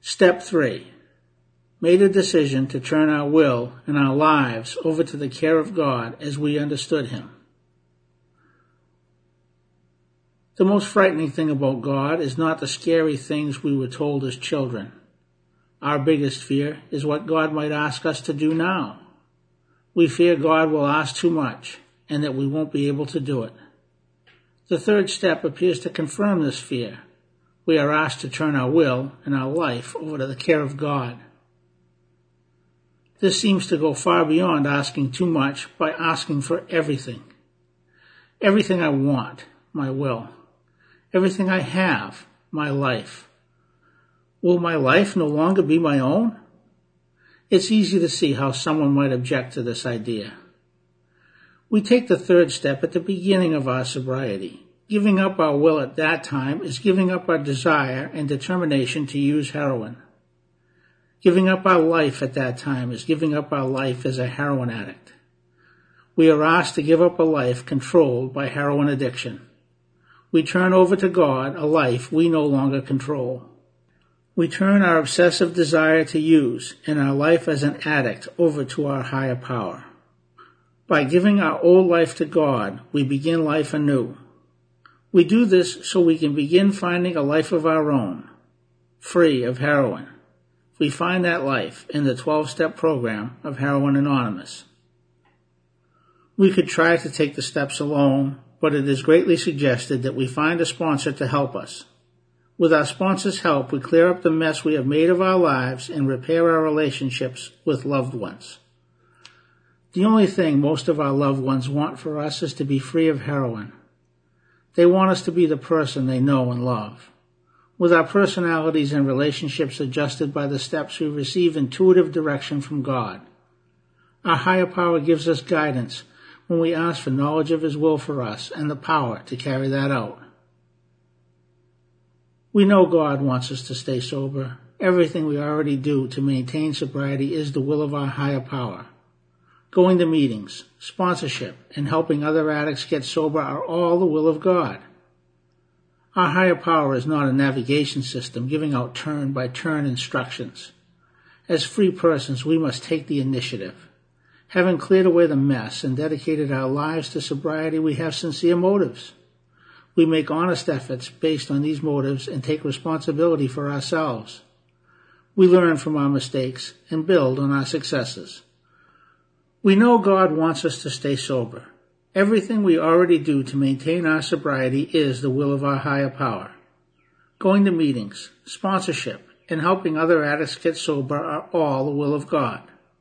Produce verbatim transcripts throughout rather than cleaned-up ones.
Step three. Made a decision to turn our will and our lives over to the care of God as we understood Him. The most frightening thing about God is not the scary things we were told as children. Our biggest fear is what God might ask us to do now. We fear God will ask too much and that we won't be able to do it. The third step appears to confirm this fear. We are asked to turn our will and our life over to the care of God. This seems to go far beyond asking too much by asking for everything. Everything I want, my will. Everything I have, my life. Will my life no longer be my own? It's easy to see how someone might object to this idea. We take the third step at the beginning of our sobriety. Giving up our will at that time is giving up our desire and determination to use heroin. Giving up our life at that time is giving up our life as a heroin addict. We are asked to give up a life controlled by heroin addiction. We turn over to God a life we no longer control. We turn our obsessive desire to use and our life as an addict over to our higher power. By giving our old life to God, we begin life anew. We do this so we can begin finding a life of our own, free of heroin. We find that life in the twelve-step program of Heroin Anonymous. We could try to take the steps alone, but it is greatly suggested that we find a sponsor to help us. With our sponsor's help, we clear up the mess we have made of our lives and repair our relationships with loved ones. The only thing most of our loved ones want for us is to be free of heroin. They want us to be the person they know and love. With our personalities and relationships adjusted by the steps, we receive intuitive direction from God. Our higher power gives us guidance when we ask for knowledge of His will for us and the power to carry that out. We know God wants us to stay sober. Everything we already do to maintain sobriety is the will of our higher power. Going to meetings, sponsorship, and helping other addicts get sober are all the will of God. Our higher power is not a navigation system giving out turn-by-turn instructions. As free persons, we must take the initiative. Having cleared away the mess and dedicated our lives to sobriety, we have sincere motives. We make honest efforts based on these motives and take responsibility for ourselves. We learn from our mistakes and build on our successes. We know God wants us to stay sober. Everything we already do to maintain our sobriety is the will of our higher power. Going to meetings, sponsorship, and helping other addicts get sober are all the will of God.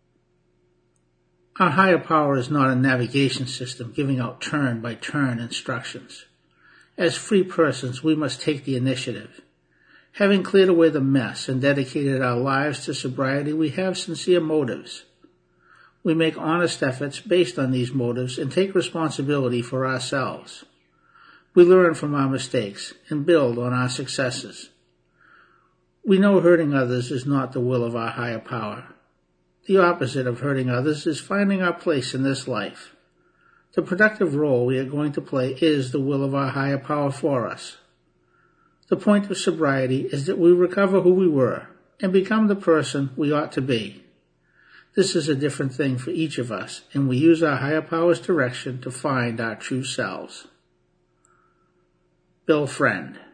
Our higher power is not a navigation system giving out turn-by-turn instructions. As free persons, we must take the initiative. Having cleared away the mess and dedicated our lives to sobriety, we have sincere motives. We make honest efforts based on these motives and take responsibility for ourselves. We learn from our mistakes and build on our successes. We know hurting others is not the will of our higher power. The opposite of hurting others is finding our place in this life. The productive role we are going to play is the will of our higher power for us. The point of sobriety is that we recover who we were and become the person we ought to be. This is a different thing for each of us, and we use our higher power's direction to find our true selves. Bill Friend.